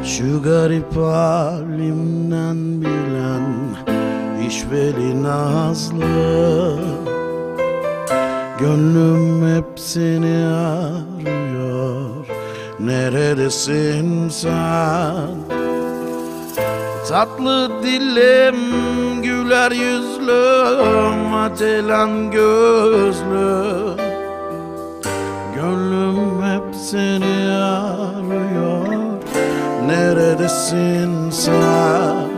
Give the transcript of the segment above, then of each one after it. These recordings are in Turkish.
Şu garip halimden bilen işveli nazlı, gönlüm hep seni arıyor. Neredesin sen? Tatlı dilim, güler yüzlüm, acelen gözlüm, gönlüm hep seni arıyor. Neredesin sen?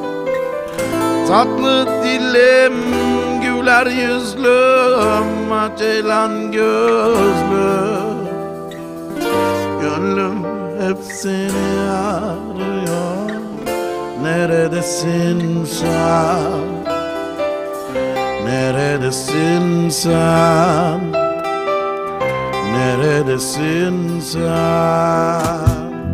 Tatlı dilim, güler yüzlüm, acelen gözlüm, gönlüm hep seni arıyor. Neredesin sen? Neredesin sen? Neredesin sen?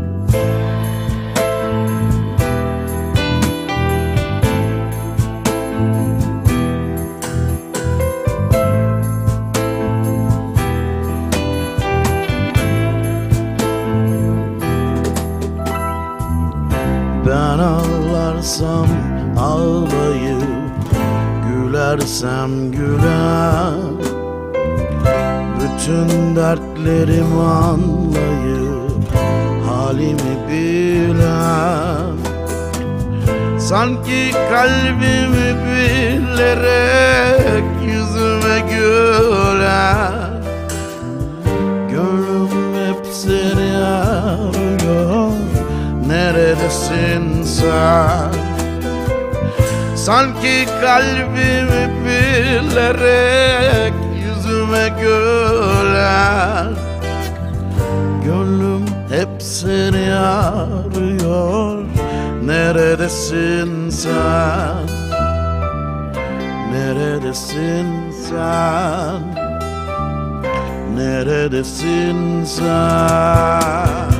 Ben ağlarsam ağlayıp, gülersem güler, bütün dertlerimi anlayıp halimi bilen, sanki kalbimi bilerek yüzüme güler. Gönlüm hep seni arıyor. Neredesin sen? Sanki kalbimi bilerek yüzüme güler. Gönlüm hep seni arıyor. Neredesin sen? Neredesin sen? Neredesin sen?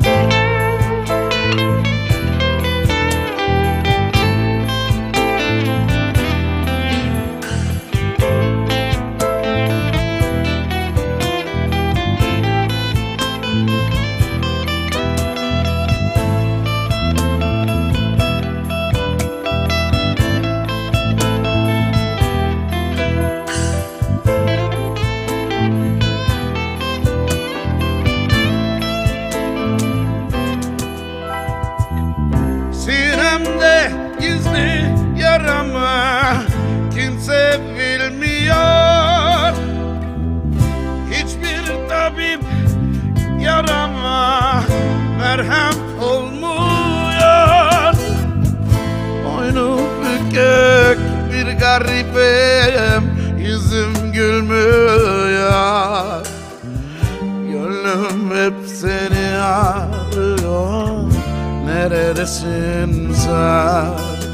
Sinemde gizli yaramı kimse bilmiyor. Hiçbir tabip yarama merhem olmuyor. Boynu bükük bir garibim, yüzüm gülmüyor. Gönlüm hep seni arıyor. Neredesin sen?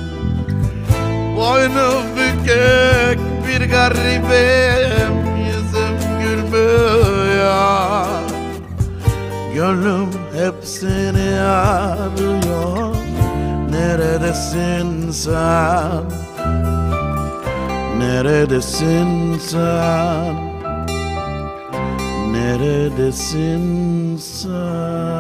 Boynu bükük bir garibim, yüzüm gülmüyor. Gönlüm hep seni arıyor. Neredesin sen? Neredesin sen? Neredesin sen?